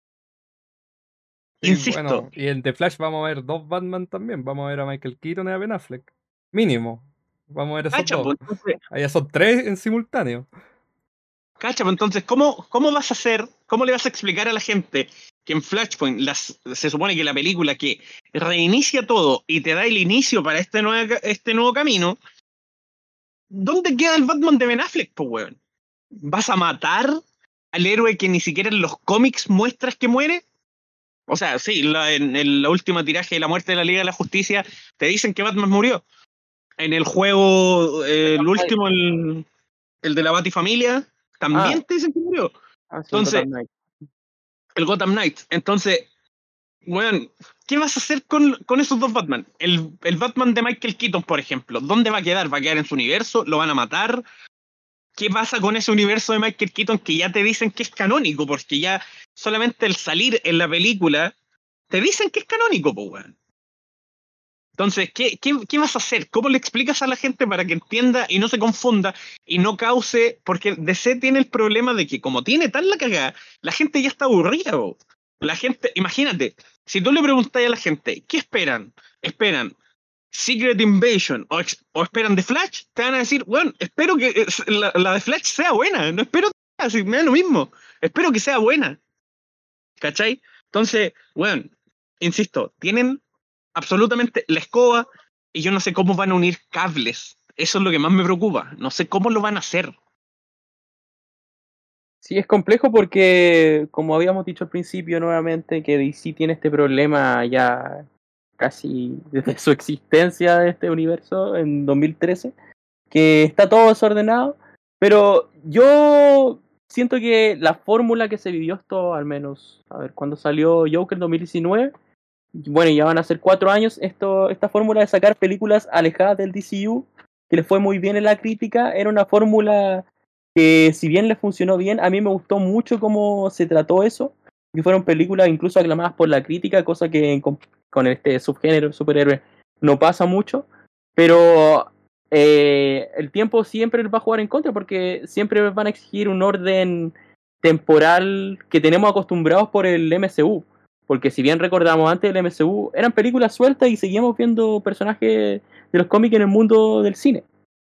S3: Sí,
S2: Insisto.
S3: bueno, y en The Flash vamos a ver dos Batman también. Vamos a ver a Michael Keaton y a Ben Affleck. Mínimo. Vamos a ver esos
S2: Cacha,
S3: dos.
S2: pues, entonces,
S3: Allá son tres en simultáneo.
S2: cacha, pues, entonces ¿cómo, ¿cómo vas a hacer, cómo le vas a explicar a la gente que en Flashpoint las, se supone que la película que reinicia todo y te da el inicio para este, nuevo este nuevo camino, ¿dónde queda el Batman de Ben Affleck, pues, weón? ¿Vas a matar al héroe que ni siquiera en los cómics muestras que muere? O sea, sí, la, en, en la última tiraje de la muerte de la Liga de la Justicia te dicen que Batman murió. En el juego, eh, el último, el, el de la Batifamilia, también
S1: Ah.
S2: te dicen que murió.
S1: Ah, sí,
S2: Entonces,
S1: Gotham Knight.
S2: el Gotham Knights. Entonces, weón, ¿qué vas a hacer con, con esos dos Batman? El, el Batman de Michael Keaton, por ejemplo, ¿dónde va a quedar? ¿Va a quedar en su universo? ¿Lo van a matar? ¿Qué pasa con ese universo de Michael Keaton que ya te dicen que es canónico? Porque ya solamente el salir en la película te dicen que es canónico, pues, weón. Entonces, ¿qué, qué, ¿qué vas a hacer? ¿Cómo le explicas a la gente para que entienda y no se confunda y no cause? Porque D C tiene el problema de que como tiene tan la cagada, la gente ya está aburrida, bro. La gente, imagínate, si tú le preguntas a la gente, ¿qué esperan? ¿Esperan Secret Invasion o, o esperan The Flash? Te van a decir, bueno, espero que la, la de Flash sea buena, no espero así, me da lo mismo, espero que sea buena. ¿Cachai? Entonces, bueno, insisto, tienen absolutamente la escoba y yo no sé cómo van a unir cables. Eso es lo que más me preocupa. No sé cómo lo van a hacer.
S1: Sí, es complejo porque, como habíamos dicho al principio nuevamente, que D C tiene este problema ya casi desde su existencia de este universo en dos mil trece, que está todo desordenado, pero yo siento que la fórmula que se vivió esto, al menos, a ver, cuando salió Joker en dos mil diecinueve, bueno, ya van a ser cuatro años, esto, esta fórmula de sacar películas alejadas del D C U, que les fue muy bien en la crítica, era una fórmula que si bien les funcionó bien, a mí me gustó mucho cómo se trató eso, que fueron películas incluso aclamadas por la crítica, cosa que con, con este subgénero superhéroe no pasa mucho, pero eh, el tiempo siempre va a jugar en contra porque siempre van a exigir un orden temporal que tenemos acostumbrados por el M C U. Porque si bien recordamos antes del M C U, eran películas sueltas y seguíamos viendo personajes de los cómics en el mundo del cine.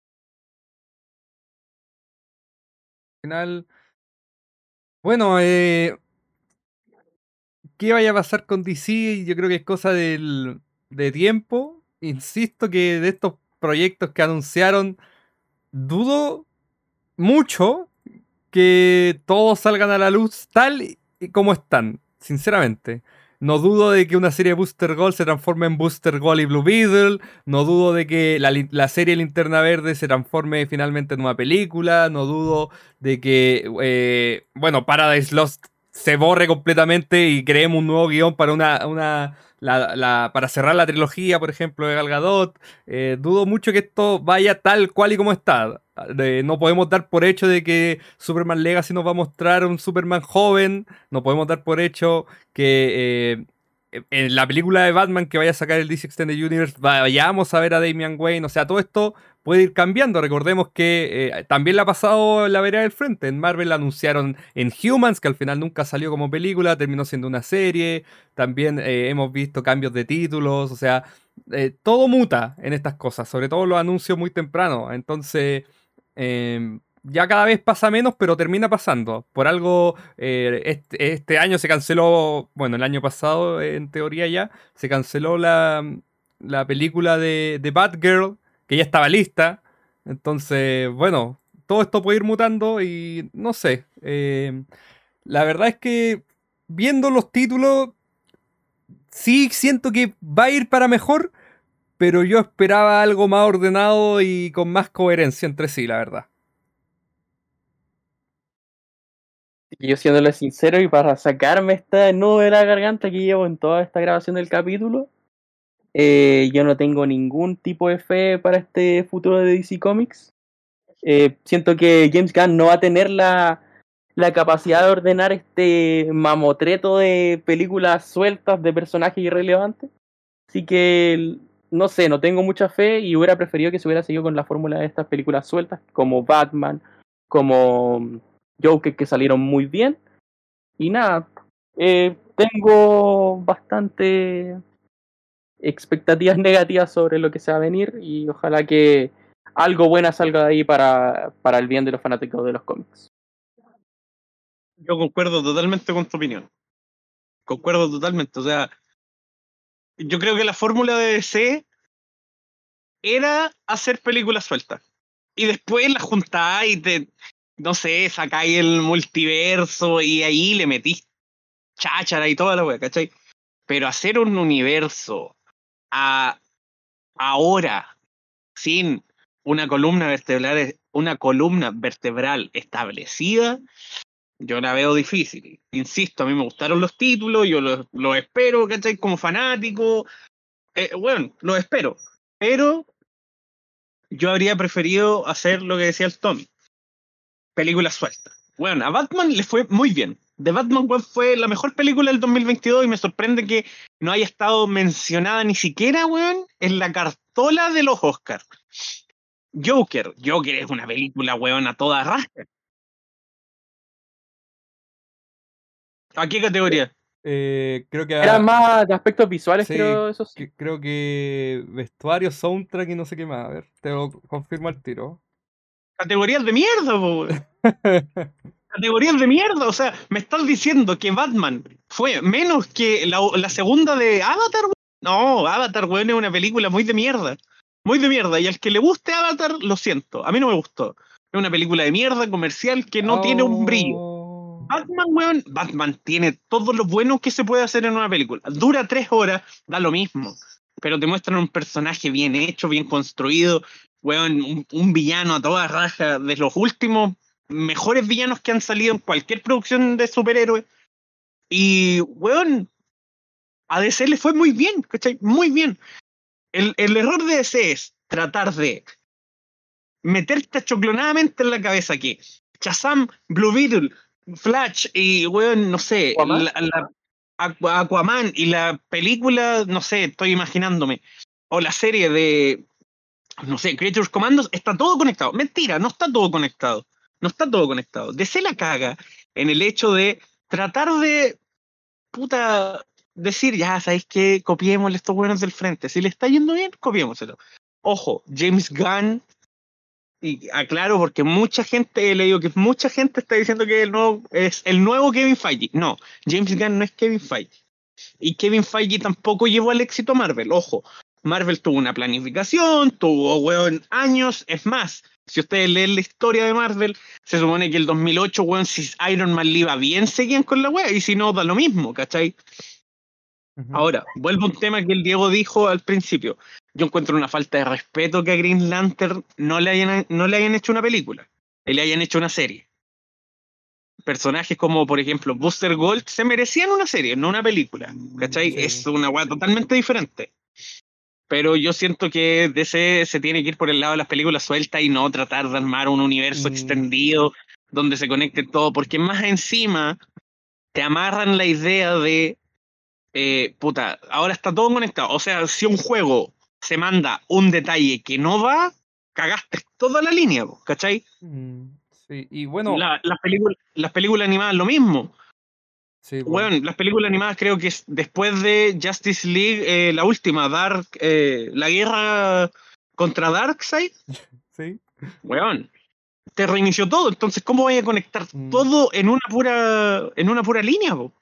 S3: Al final, bueno, eh, ¿qué vaya a pasar con D C? Yo creo que es cosa del, de tiempo. Insisto que de estos proyectos que anunciaron, dudo mucho que todos salgan a la luz tal y como están, sinceramente. No dudo de que una serie de Booster Gold se transforme en Booster Gold y Blue Beetle. No dudo de que la, la serie Linterna Verde se transforme finalmente en una película. No dudo de que, eh, bueno, Paradise Lost se borre completamente y creemos un nuevo guión para una, una la, la, para cerrar la trilogía, por ejemplo, de Gal Gadot. Eh, dudo mucho que esto vaya tal cual y como está. Eh, no podemos dar por hecho de que Superman Legacy nos va a mostrar un Superman joven. No podemos dar por hecho que eh, en la película de Batman que vaya a sacar el D C Extended Universe vayamos a ver a Damian Wayne. O sea, todo esto puede ir cambiando. Recordemos que eh, también le ha pasado en la vereda del frente. En Marvel la anunciaron en Humans, que al final nunca salió como película, terminó siendo una serie. También eh, hemos visto cambios de títulos. O sea, eh, todo muta en estas cosas, sobre todo los anuncios muy temprano. Entonces, eh, ya cada vez pasa menos, pero termina pasando. Por algo, eh, este, este año se canceló, bueno, el año pasado, en teoría ya, se canceló la, la película de, de Batgirl, que ya estaba lista. Entonces, bueno, todo esto puede ir mutando y no sé. Eh, la verdad es que viendo los títulos, sí siento que va a ir para mejor, pero yo esperaba algo más ordenado y con más coherencia entre sí, la verdad.
S1: Yo siéndole sincero y para sacarme este nudo de la garganta que llevo en toda esta grabación del capítulo, eh, yo no tengo ningún tipo de fe para este futuro de D C Comics. Eh, siento que James Gunn no va a tener la, la capacidad de ordenar este mamotreto de películas sueltas de personajes irrelevantes. Así que, no sé, no tengo mucha fe y hubiera preferido que se hubiera seguido con la fórmula de estas películas sueltas, como Batman, como Joker, que salieron muy bien. Y nada, eh, tengo bastante expectativas negativas sobre lo que se va a venir y ojalá que algo bueno salga de ahí para, para el bien de los fanáticos de los cómics.
S2: Yo concuerdo totalmente con tu opinión. Concuerdo totalmente. O sea, yo creo que la fórmula de D C era hacer películas sueltas. Y después la juntáis y te, no sé, sacáis el multiverso y ahí le metís cháchara y toda la wea, ¿cachai? Pero hacer un universo a, ahora, sin una columna vertebral, una columna vertebral establecida, yo la veo difícil. Insisto, a mí me gustaron los títulos, yo los, los espero, ¿cachai? Como fanático. Eh, bueno, los espero. Pero yo habría preferido hacer lo que decía el Tommy. Películas sueltas. Bueno, a Batman le fue muy bien. The Batman fue la mejor película del dos mil veintidós y me sorprende que no haya estado mencionada ni siquiera, weón, en la cartola de los Oscars. Joker. Joker es una película, weón, a toda rasca. ¿A qué categoría?
S3: Eh, creo que
S1: Eran
S3: a-
S1: más de aspectos visuales,
S3: sí,
S1: creo, eso sí.
S3: que- creo que vestuario, soundtrack y no sé qué más. A ver, te lo confirmo al tiro.
S2: Categorías de mierda, po, weón. Categorías de mierda. O sea, me estás diciendo que Batman fue menos que la, la segunda de Avatar, weón. No, Avatar, weón, es una película muy de mierda. Muy de mierda. Y al que le guste Avatar, lo siento. A mí no me gustó. Es una película de mierda comercial que no tiene un brillo.
S3: Oh.
S2: Batman, weón, Batman tiene todo lo bueno que se puede hacer en una película. Dura tres horas, da lo mismo. Pero te muestran un personaje bien hecho, bien construido, weón, un, un villano a toda raja, de los últimos mejores villanos que han salido en cualquier producción de superhéroes. Y, weón, a D C le fue muy bien, ¿cachai? Muy bien. El, el error de D C es tratar de meterte achoclonadamente en la cabeza que Shazam, Blue Beetle, Flash y, weón, no sé,
S1: ¿Aquaman?
S2: la, la Aqu- Aquaman y la película, no sé, estoy imaginándome, o la serie de, no sé, Creatures Commandos, está todo conectado. Mentira, no está todo conectado. No está todo conectado. D C la caga en el hecho de tratar de, puta, decir, ya, ¿sabéis qué? Copiémosle estos buenos del frente. Si le está yendo bien, copiémoselo. Ojo, James Gunn, y aclaro porque mucha gente, he leído que mucha gente está diciendo que el nuevo, es el nuevo Kevin Feige. No, James Gunn no es Kevin Feige. Y Kevin Feige tampoco llevó al éxito a Marvel. Ojo, Marvel tuvo una planificación, tuvo, weón, años. Es más, si ustedes leen la historia de Marvel, se supone que el dos mil ocho, weón, si Iron Man le iba bien, seguían con la weá, y si no, da lo mismo, ¿cachai?
S3: Ujú.
S2: Ahora, vuelvo a un tema que el Diego dijo al principio. Yo encuentro una falta de respeto que a Green Lantern no le hayan, no le hayan hecho una película, que le hayan hecho una serie. personajes como, por ejemplo, Booster Gold se merecían una serie, no una película, ¿cachai?
S3: Sí.
S2: Es una weá totalmente diferente. Pero yo siento que D C se tiene que ir por el lado de las películas sueltas y no tratar de armar un universo
S3: Mm.
S2: extendido donde se conecte todo, porque más encima te amarran la idea de, eh, puta, ahora está todo conectado. O sea, si un juego se manda un detalle que no va, cagaste toda la línea, po, ¿cachai?
S3: Mm, sí, y bueno,
S2: La- las, películas, las películas animadas lo mismo.
S3: sí, po,
S2: Bueno, las películas animadas creo que es después de Justice League, eh, la última, Dark, eh, la guerra contra Darkseid,
S3: sí.
S2: weón, te reinició todo. Entonces, ¿cómo voy a conectar
S3: Mm.
S2: todo en una pura, en una pura línea, po?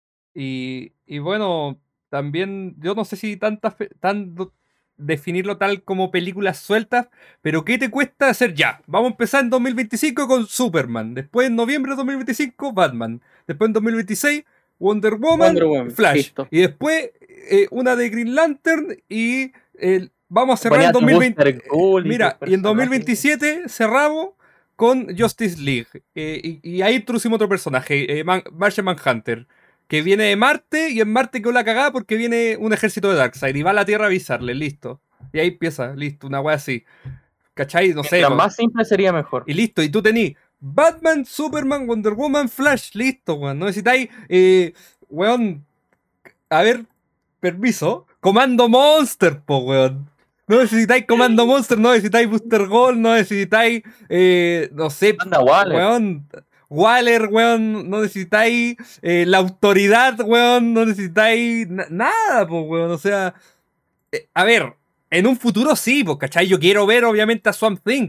S3: Y, y bueno, también, yo no sé si tantas, pe- tanto definirlo tal como películas sueltas, pero ¿qué te cuesta hacer ya? Vamos a empezar en dos mil veinticinco con Superman, después en noviembre de dos mil veinticinco Batman, después en dos mil veintiséis Wonder Woman,
S1: Wonder Woman,
S3: Flash,
S1: listo.
S3: y después eh, una de Green Lantern y eh, vamos a cerrar
S1: Ponía
S3: en
S1: tu
S3: dos mil veinte.
S1: Booster Gold y
S3: Mira,
S1: tus
S3: y en dos mil
S1: personajes.
S3: veintisiete cerramos con Justice League, eh, y, y ahí introducimos otro personaje, eh, Man- Martian Manhunter, que viene de Marte y en Marte quedó la cagada porque viene un ejército de Darkseid y va a la Tierra a avisarle, listo. Y ahí empieza, listo, una wea así. ¿Cachai? No sé.
S1: Mientras
S3: po.
S1: más simple sería mejor.
S3: Y listo, y tú tenés Batman, Superman, Wonder Woman, Flash, listo, weón. No necesitáis, eh, weón, a ver, permiso, Comando Monster, po, weón. No necesitáis Comando Monster, no necesitáis Booster Gold, no necesitáis, eh, no sé,
S1: Anda, Waller.
S3: weón, Waller, weón, no necesitáis eh, la autoridad, weón, no necesitáis na- nada, pues, weón, o sea, eh, a ver, en un futuro sí, pues, ¿cachai? Yo quiero ver, obviamente, a Swamp Thing,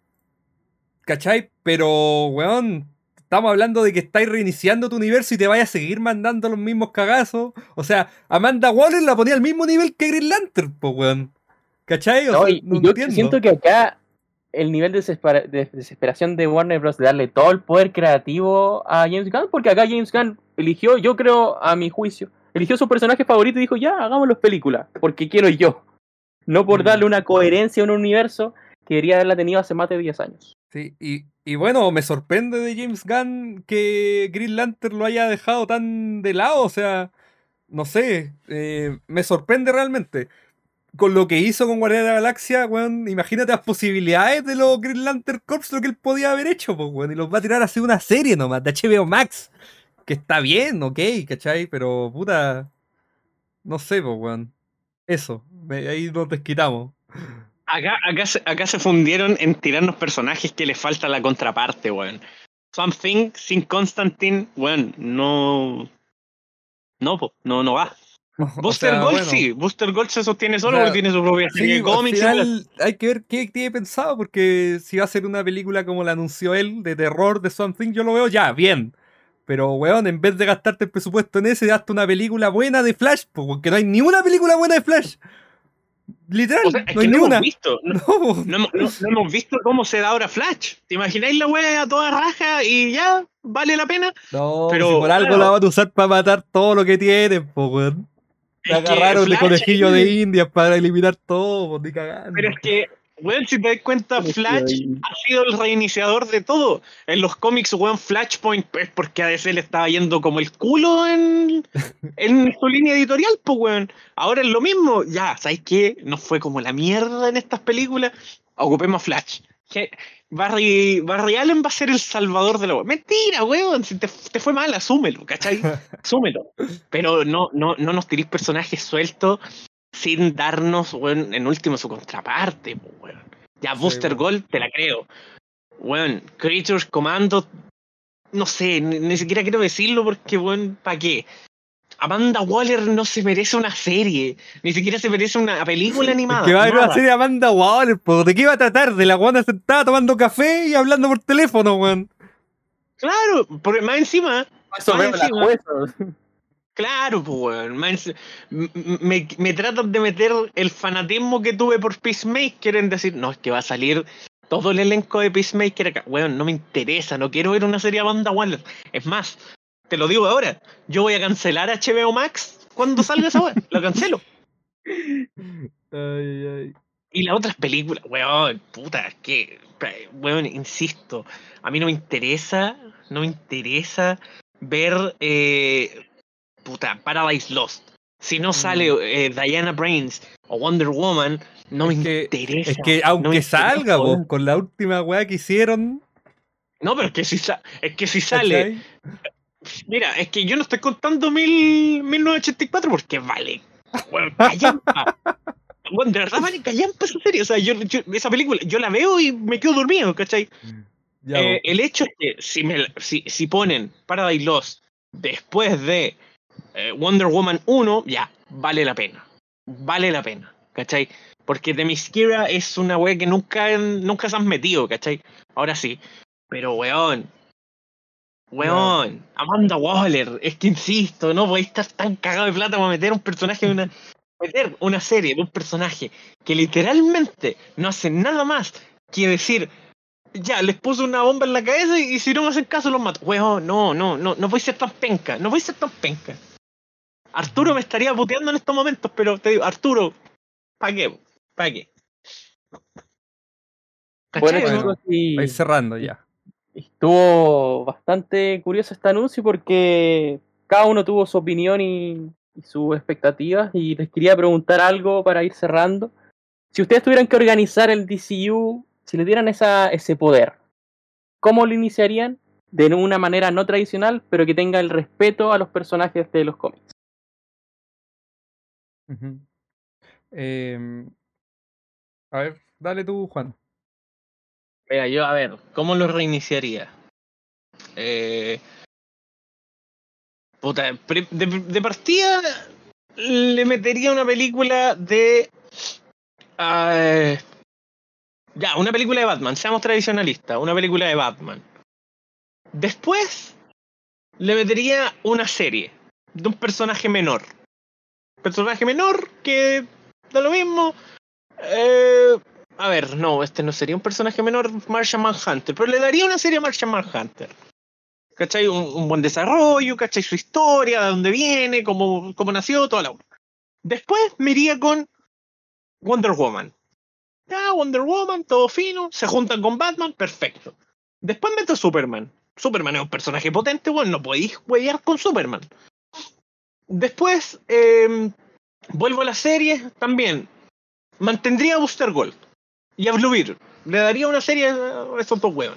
S3: ¿cachai? Pero, weón, estamos hablando de que estáis reiniciando tu universo y te vayas a seguir mandando los mismos cagazos, o sea, Amanda Waller la ponía al mismo nivel que Green Lantern, pues, weón, ¿cachai? O
S1: No,
S3: sea,
S1: y,
S3: no
S1: y yo
S3: entiendo.
S1: siento que acá el nivel de, desespera- de desesperación de Warner Bros. De darle todo el poder creativo a James Gunn, porque acá James Gunn eligió, yo creo, a mi juicio, eligió su personaje favorito y dijo, ya, hagámoslo película, porque quiero yo. No por
S3: Mm.
S1: darle una coherencia a un universo que debería haberla tenido hace más de diez años.
S3: Sí, y, y bueno, me sorprende de James Gunn que Green Lantern lo haya dejado tan de lado, o sea, no sé, eh, me sorprende realmente. Con lo que hizo con Guardianes de la Galaxia, weón, imagínate las posibilidades de los Green Lantern Corps, lo que él podía haber hecho, pues, weón, y los va a tirar a hacer una serie nomás, de H B O Max, que está bien, ok, ¿cachai? Pero, puta, no sé, pues, weón, eso, me- ahí nos desquitamos.
S2: Acá, acá, se, acá se fundieron en tirarnos personajes que le falta la contraparte, weón. Something sin Constantine, weón, no. No, po, no, no va.
S3: O
S2: Booster
S3: sea,
S2: Gold
S3: bueno.
S2: sí, Booster Gold se sostiene
S3: O
S2: solo
S3: sea,
S2: porque tiene su propia serie
S3: sí,
S2: de cómics.
S3: al
S2: y la-
S3: final hay que ver qué tiene pensado, porque si va a ser una película como la anunció él, de terror, de Something, yo lo veo ya, bien. Pero, weón, en vez de gastarte el presupuesto en ese, hazte una película buena de Flash, po, porque no hay ni una película buena de Flash. Literal,
S2: O sea, es
S3: no
S2: que
S3: hay
S2: no
S3: ni
S2: hemos
S3: una.
S2: visto. No,
S3: No,
S2: no hemos, no- no hemos visto cómo se da ahora Flash. ¿Te imagináis la wea a toda raja y ya? ¿Vale la pena?
S3: no,
S2: Pero,
S3: si por algo
S2: bueno,
S3: la van a usar para matar todo lo que tienen, po, weón. La
S2: es que
S3: agarraron de
S2: Flash
S3: conejillo
S2: ahí-
S3: de Indias para eliminar todo, po, ni cagando.
S2: Pero es que, weón, si te das cuenta,
S1: Sí,
S2: Flash
S1: ahí.
S2: ha sido el reiniciador de todo. En los cómics, weón, Flashpoint es porque a D C le estaba yendo como el culo en, en su línea editorial, pues, weón. Ahora es lo mismo. Ya, ¿sabes qué? Nos fue como la mierda en estas películas. Ocupemos a Flash. Que Barry, Barry Allen va a ser el salvador de la weón. Mentira, weón. Si te, te fue mal, asúmelo, ¿cachai? Asúmelo. Pero no, no, no nos tiréis personajes sueltos sin darnos, weón, en último su contraparte, po, weón. Ya,
S3: Sí,
S2: Booster
S3: po.
S2: Gold, te la creo. Weón, Creatures Commando, no sé, ni, ni siquiera quiero decirlo porque, weón, ¿para qué? Amanda Waller no se merece una serie, ni siquiera se merece una película
S3: Es
S2: animada.
S3: que va a haber una
S2: nada.
S3: serie de Amanda Waller, po. ¿De qué iba a tratar? De la guana sentada tomando café y hablando por teléfono, weón.
S2: Claro, porque más encima,
S1: Eso
S2: más
S1: veo las
S2: encima,
S1: juezas.
S2: claro, pues, weón. más enci- m- m- Me, me tratan de meter el fanatismo que tuve por Peacemaker en decir, no, es que va a salir todo el elenco de Peacemaker acá. Weón, no me interesa, no quiero ver una serie de Amanda Waller. Es más, te lo digo ahora, yo voy a cancelar H B O Max cuando salga esa weón. Lo cancelo.
S3: Ay, ay.
S2: Y las otras películas, weón, puta, es que, weón, insisto, a mí no me interesa no me interesa ver eh, puta, Paradise Lost. Si no sale eh, Diana Prince o Wonder Woman, no
S3: es
S2: me
S3: que,
S2: interesa.
S3: Es que
S2: no
S3: aunque
S2: me interesa,
S3: salga, vos,
S2: weón.
S3: con la última weá que hicieron.
S2: No, pero es que si, sa es que si sale.
S3: ¿Cachai?
S2: Mira, es que yo no estoy contando mil, mil novecientos ochenta y cuatro porque vale. Bueno, callampa. Bueno, de verdad vale callampa esa serie. O sea, yo, yo- esa película, yo la veo y me quedo dormido, ¿cachai?
S3: Ya,
S2: Eh,
S3: vos.
S2: el hecho es que si, me, si, si ponen Paradise Lost después de eh, Wonder Woman uno, ya, vale la pena. Vale la pena, ¿cachai? Porque Themyscira es una wea que nunca, nunca se han metido, ¿cachai? Ahora sí. Pero, weón, weón, Amanda Waller, es que insisto, no podéis estar tan cagado de plata para meter un personaje de una. Meter una serie de un personaje que literalmente no hace nada más que decir, ya, les puse una bomba en la cabeza y, y si no me hacen caso los mato. Weón, no, no, no, no voy a ser tan penca, no voy a ser tan penca. Arturo me estaría puteando en estos momentos, pero te digo, Arturo, ¿para qué? ¿Para qué?
S1: Bueno,
S2: ¿Cachai, no?
S1: chicos, y
S3: Para ir cerrando ya.
S1: estuvo bastante curioso este anuncio porque cada uno tuvo su opinión y, y sus expectativas. Y les quería preguntar algo para ir cerrando. Si ustedes tuvieran que organizar el D C U, si le dieran esa, ese poder, ¿cómo lo iniciarían? De una manera no tradicional, pero que tenga el respeto a los personajes de los cómics.
S3: Ujú. Em, a ver, dale tú, Juan.
S2: Mira, yo, a ver, ¿cómo lo reiniciaría? Eh, puta, pre- de, de partida le metería una película de. ah, ya, una película de Batman, seamos tradicionalistas, una película de Batman. Después le metería una serie de un personaje menor. Personaje menor que da lo mismo. Eh, a ver, no, este no sería un personaje menor, Martian Manhunter, pero le daría una serie a Martian Manhunter. ¿Cachai? Un, un buen desarrollo, ¿cachai? Su historia, de dónde viene, cómo, cómo nació, toda la. Después me iría con Wonder Woman. Ya, Wonder Woman, todo fino, se juntan con Batman, perfecto. Después meto a Superman. Superman es un personaje potente, bueno, no podéis huevear con Superman. Después, eh, vuelvo a la serie, también. Mantendría a Booster Gold y a Blue Beetle. Le daría una serie a esos dos huevos.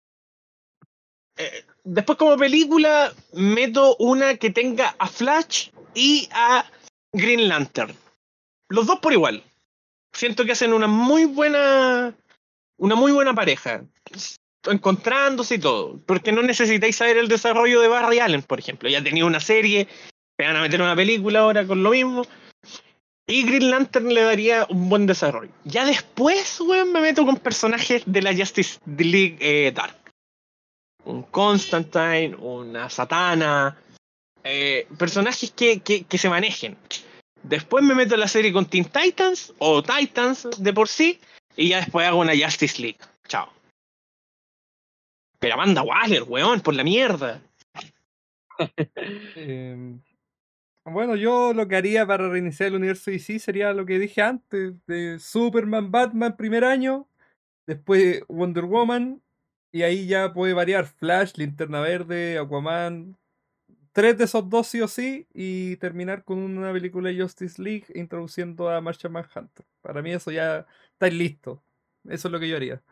S2: Eh, después, como película, meto una que tenga a Flash y a Green Lantern. Los dos por igual. Siento que hacen una muy buena. Una muy buena pareja. Encontrándose y todo. Porque no necesitáis saber el desarrollo de Barry Allen, por ejemplo. Ya tenía una serie. Me van a meter una película ahora con lo mismo. Y Green Lantern le daría un buen desarrollo. Ya después, weón, me meto con personajes de la Justice League eh, Dark. Un Constantine, una Satana. Eh, personajes que, que, que se manejen. Después me meto en la serie con Teen Titans o Titans de por sí. Y ya después hago una Justice League. Chao. Pero Amanda Waller, weón, por la mierda.
S3: Em, bueno, yo lo que haría para reiniciar el universo D C sería lo que dije antes, de Superman, Batman primer año, después Wonder Woman, y ahí ya puede variar Flash, Linterna Verde, Aquaman, tres de esos dos sí o sí, y terminar con una película de Justice League introduciendo a Martian Manhunter. Para mí eso ya está listo. Eso es lo que yo haría.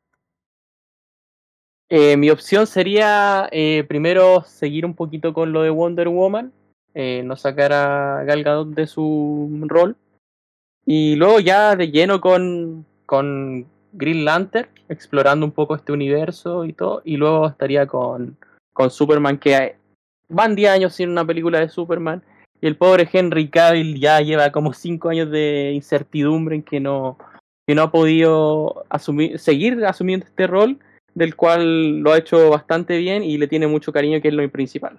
S1: Eh, mi opción sería eh, primero seguir un poquito con lo de Wonder Woman, eh, no sacar a Gal Gadot de su rol, y luego ya de lleno con, con Green Lantern, explorando un poco este universo y todo, y luego estaría con, con Superman, que van diez años sin una película de Superman, y el pobre Henry Cavill ya lleva como cinco años de incertidumbre en que no, que no ha podido asumir, seguir asumiendo este rol, del cual lo ha hecho bastante bien y le tiene mucho cariño, que es lo principal.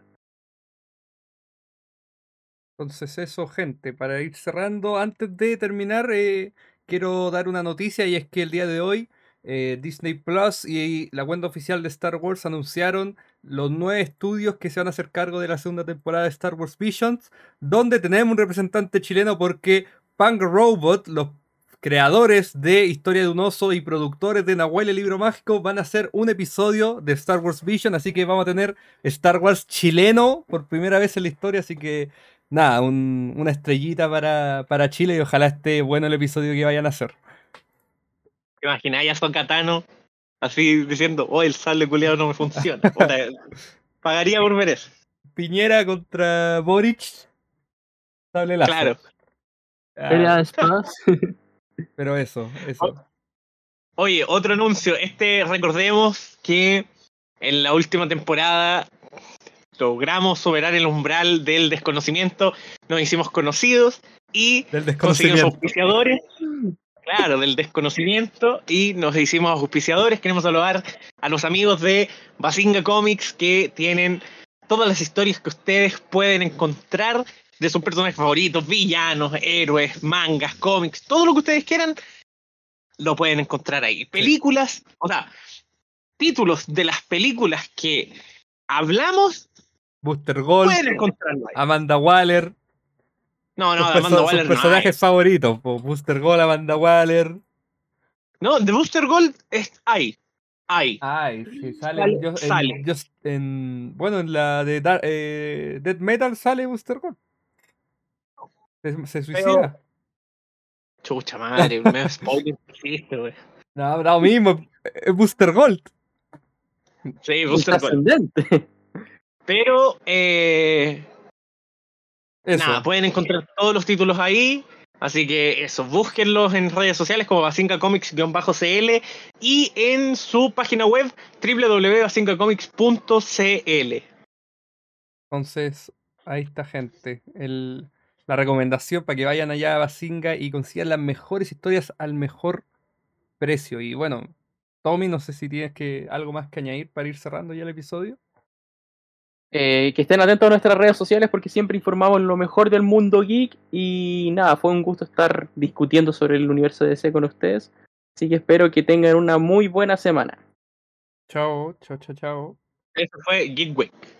S3: Entonces eso, gente, para ir cerrando, antes de terminar, eh, quiero dar una noticia y es que el día de hoy eh, Disney Plus y la cuenta oficial de Star Wars anunciaron los nueve estudios que se van a hacer cargo de la segunda temporada de Star Wars Visions, donde tenemos un representante chileno porque Punk Robot, los creadores de Historia de un Oso y productores de Nahuel el Libro Mágico van a hacer un episodio de Star Wars Vision, así que vamos a tener Star Wars chileno por primera vez en la historia, así que nada, un, una estrellita para, para Chile y ojalá esté bueno el episodio que vayan a hacer.
S2: ¿Te imaginas ya son Catano así diciendo, oh, el sable culiado no me funciona? Puta, pagaría por ver eso.
S3: Piñera contra Boric. Sable láser.
S2: Claro.
S1: Pelea de espadas.
S3: Pero eso, eso.
S2: Oye, otro anuncio. Este, recordemos que en la última temporada logramos superar el umbral del desconocimiento, nos hicimos conocidos y
S3: Del
S2: conseguimos
S3: desconocimiento.
S2: auspiciadores. Claro, del desconocimiento y nos hicimos auspiciadores. Queremos saludar a los amigos de Bazinga Comics que tienen todas las historias que ustedes pueden encontrar de sus personajes favoritos, villanos, héroes, mangas, cómics, todo lo que ustedes quieran, lo pueden encontrar ahí. Películas, o sea, títulos de las películas que hablamos,
S3: Booster Gold,
S2: pueden encontrarlo ahí.
S3: Amanda Waller.
S2: No, no,
S3: sus
S2: de Amanda
S3: perso-
S2: Waller
S3: sus
S2: no
S3: personajes
S2: hay.
S3: favoritos. po, Booster Gold, Amanda Waller.
S2: No, de Booster Gold es hay. Hay.
S3: Ay, sí, sale,
S2: Sale,
S3: en, Just- en
S2: sale.
S3: Just- en- bueno, en la de Dar- eh, Death Metal sale Booster Gold. Se, se suicida.
S2: Chucha madre, me spoiler que hiciste, güey.
S3: No, da lo mismo. Es Booster Gold.
S2: Sí, Booster Gold.
S1: Trascendente.
S2: Pero, eh,
S3: Eso.
S2: nada, pueden encontrar todos los títulos ahí. Así que eso, búsquenlos en redes sociales como Bazinga Comics-C L y en su página web w w w punto bazinga comics punto c l.
S3: Entonces, ahí está, gente. El, la recomendación para que vayan allá a Bazinga y consigan las mejores historias al mejor precio. Y bueno, Tommy, no sé si tienes que algo más que añadir para ir cerrando ya el episodio.
S1: Eh, que estén atentos a nuestras redes sociales porque siempre informamos lo mejor del mundo geek. Y nada, fue un gusto estar discutiendo sobre el universo de D C con ustedes. Así que espero que tengan una muy buena semana.
S3: Chao, chao, chao, chao.
S2: Eso fue Geek Week.